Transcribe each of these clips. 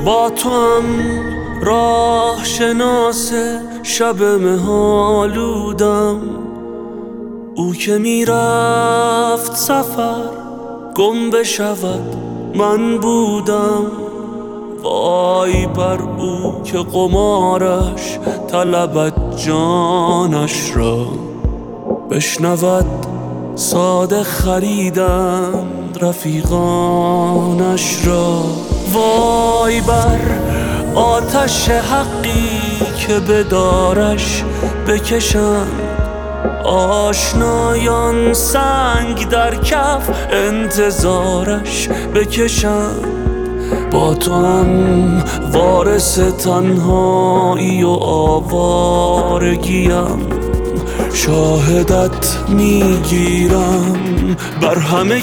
با تو هم راه شناس شب مه‌آلودم. او که میرفت سفر گم بشود من بودم. وای بر او که قمارش طلبد جانش را، بشنود ساده خریدند رفیقانش را. وای بر آتش حقی که به دارش بکشند آشنایان، سنگ در کف انتظارش بکشند. با تو هم وارث تنهایی و آوارگیم، شاهدت میگیرم بر همه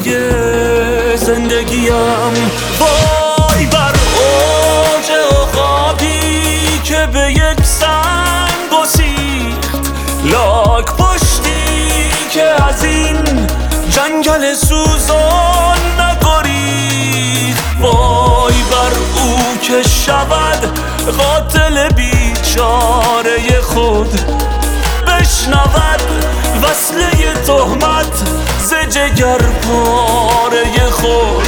زندگیم. وای بر اوج عقابی که به یک سنگ گسیخت، لاک پشتی که از این جنگل سوزان نگریخت. وای بر او که شود قاتل بیچاره خود، بشنود وصله تهمت ز جگر پاره خود.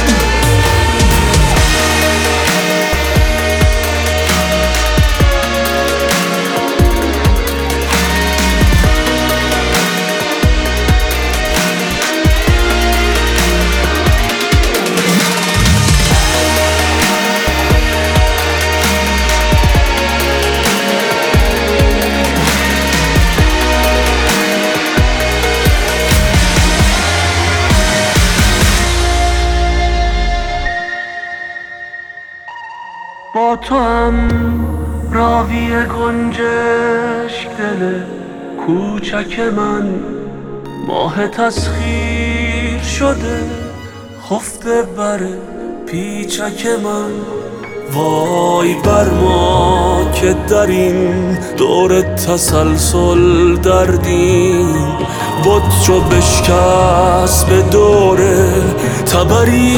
با تو هم راوی گنجشک دل کوچک من، ماه تسخیر شده خفته بر پیچک من. وای بر ما که در این دور تسلسل دردیم، بت چو بشکست به دور تبری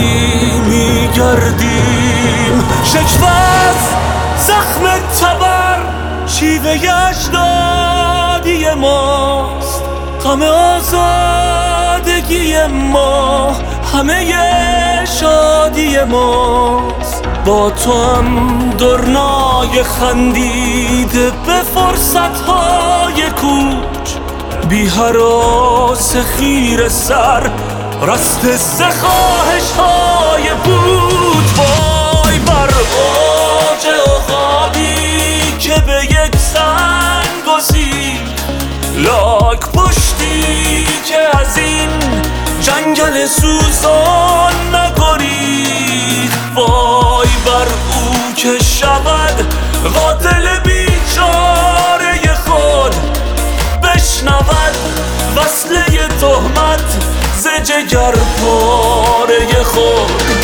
میگردیم. شکوت زخم تبر شیوه اجدادی ماست، غم آزادگی ما همه شادی ماست. با تو هم درنای خندیده به فرصتهای کوچ، بی هراس خیر سر رسته ز خواهش‌های بود. وای بر اوج عقابی که به یک سنگ گسیخت، لاک پشتی که از این جنگل سوزان نگریخت. وای بر او که شود قاتل بیچاره خود، بشنود وصله تهمت ز جگر پاره خود.